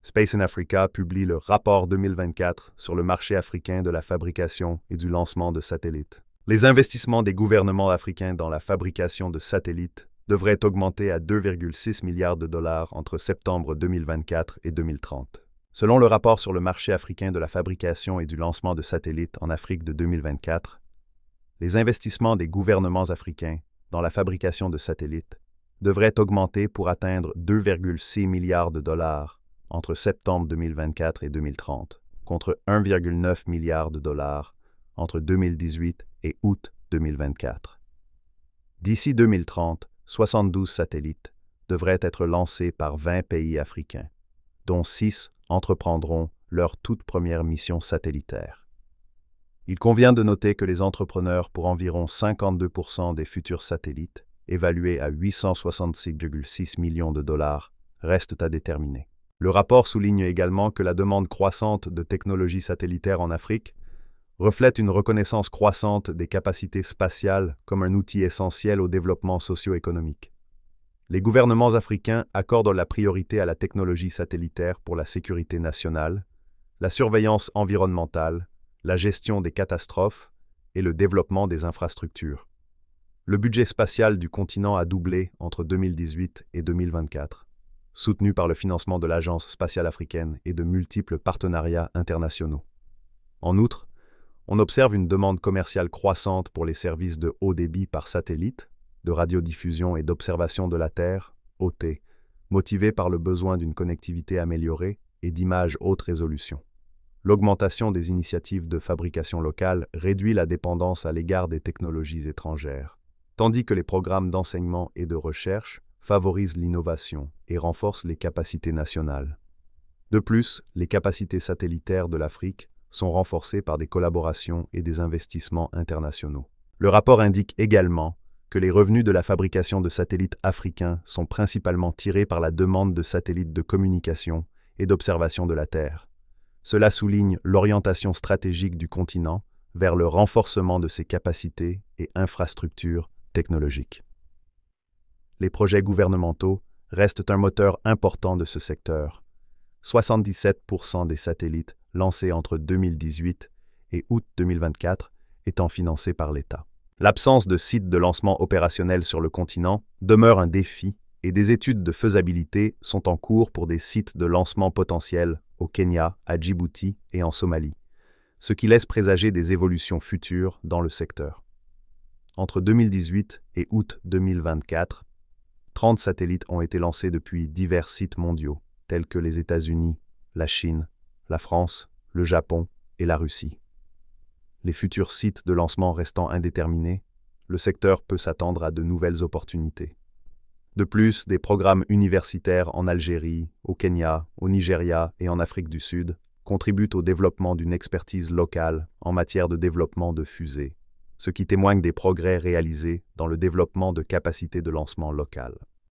Space in Africa publie le rapport 2024 sur le marché africain de la fabrication et du lancement de satellites. Les investissements des gouvernements africains dans la fabrication de satellites devraient augmenter à 2,6 milliards de dollars entre septembre 2024 et 2030. Selon le rapport sur le marché africain de la fabrication et du lancement de satellites en Afrique de 2024, les investissements des gouvernements africains dans la fabrication de satellites devraient augmenter pour atteindre 2,6 milliards de dollars entre septembre 2024 et 2030, contre 1,9 milliard de dollars entre 2018 et août 2024. D'ici 2030, 72 satellites devraient être lancés par 20 pays africains, dont 6 entreprendront leur toute première mission satellitaire. Il convient de noter que les entrepreneurs pour environ 52% des futurs satellites, évalués à 866,6 millions de dollars, restent à déterminer. Le rapport souligne également que la demande croissante de technologies satellitaires en Afrique reflète une reconnaissance croissante des capacités spatiales comme un outil essentiel au développement socio-économique. Les gouvernements africains accordent la priorité à la technologie satellitaire pour la sécurité nationale, la surveillance environnementale, la gestion des catastrophes et le développement des infrastructures. Le budget spatial du continent a doublé entre 2018 et 2024, soutenu par le financement de l'Agence spatiale africaine et de multiples partenariats internationaux. En outre, on observe une demande commerciale croissante pour les services de haut débit par satellite, de radiodiffusion et d'observation de la Terre, OT, motivée par le besoin d'une connectivité améliorée et d'images haute résolution. L'augmentation des initiatives de fabrication locale réduit la dépendance à l'égard des technologies étrangères, tandis que les programmes d'enseignement et de recherche favorisent l'innovation et renforcent les capacités nationales. De plus, les capacités satellitaires de l'Afrique sont renforcées par des collaborations et des investissements internationaux. Le rapport indique également que les revenus de la fabrication de satellites africains sont principalement tirés par la demande de satellites de communication et d'observation de la Terre. Cela souligne l'orientation stratégique du continent vers le renforcement de ses capacités et infrastructures technologiques. Les projets gouvernementaux restent un moteur important de ce secteur. 77% des satellites lancés entre 2018 et août 2024 étant financés par l'État. L'absence de sites de lancement opérationnels sur le continent demeure un défi et des études de faisabilité sont en cours pour des sites de lancement potentiels au Kenya, à Djibouti et en Somalie, ce qui laisse présager des évolutions futures dans le secteur. Entre 2018 et août 2024, 30 satellites ont été lancés depuis divers sites mondiaux, tels que les États-Unis, la Chine, la France, le Japon et la Russie. Les futurs sites de lancement restant indéterminés, le secteur peut s'attendre à de nouvelles opportunités. De plus, des programmes universitaires en Algérie, au Kenya, au Nigeria et en Afrique du Sud contribuent au développement d'une expertise locale en matière de développement de fusées, ce qui témoigne des progrès réalisés dans le développement de capacités de lancement locales.